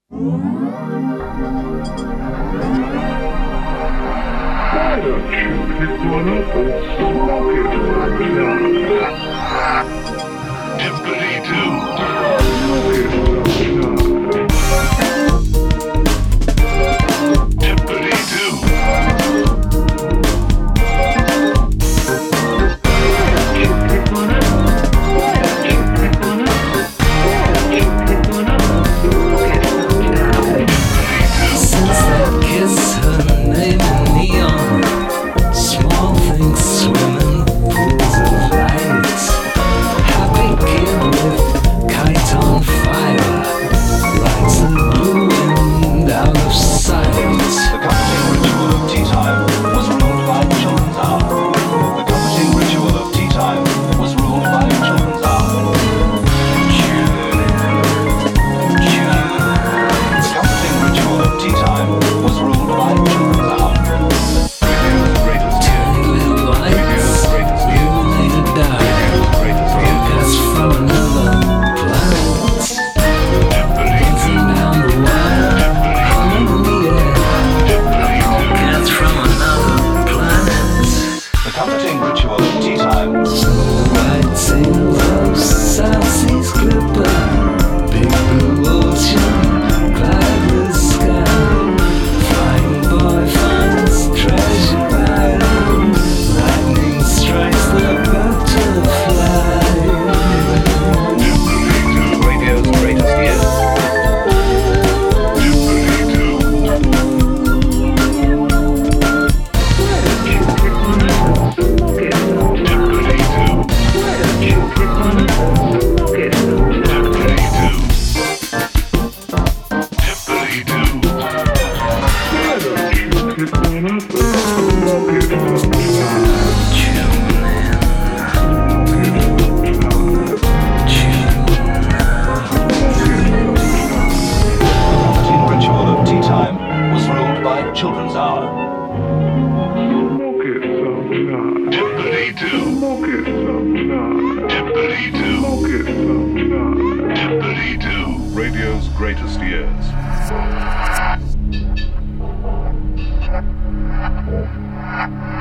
Why don't you pick one up and smoke it sometime? Tippity-doo. Smoke it sometime. Tippity-doo. You pick one up. Why don't you pick one up? Why don't you pick one up and smoke it sometime? Since that kiss, her name in neon, small things swim in pools of light. Happy kid with kite on fire, rides the blue wind out of sight. The comforting ritual of tea time was ruled by children's hour. The comforting ritual of tea time was ruled by children's hour. The comforting ritual of tea time was ruled by children's hour. Tiny little lights, you later die, broadcast from another planet. Dancing down the wire, humming in the air, broadcast from another planet. The comforting ritual of tea time. White sails of South Seas Clipper, big blue ocean, cloud blue sky. Flying boy finds treasure island, lightning strikes the butterfly. Radio's greatest years. Why don't you pick one up and smoke it sometime? Why don't you pick one up and smoke it sometime? Tippity-doo. Why don't you pick one up and smoke it sometime? The comforting ritual of tea time was ruled by children's hour. Smoke it sometime. Tippity-doo. Smoke it sometime. Tippity-doo. Smoke it sometime. Tippity-doo. Radio's greatest years.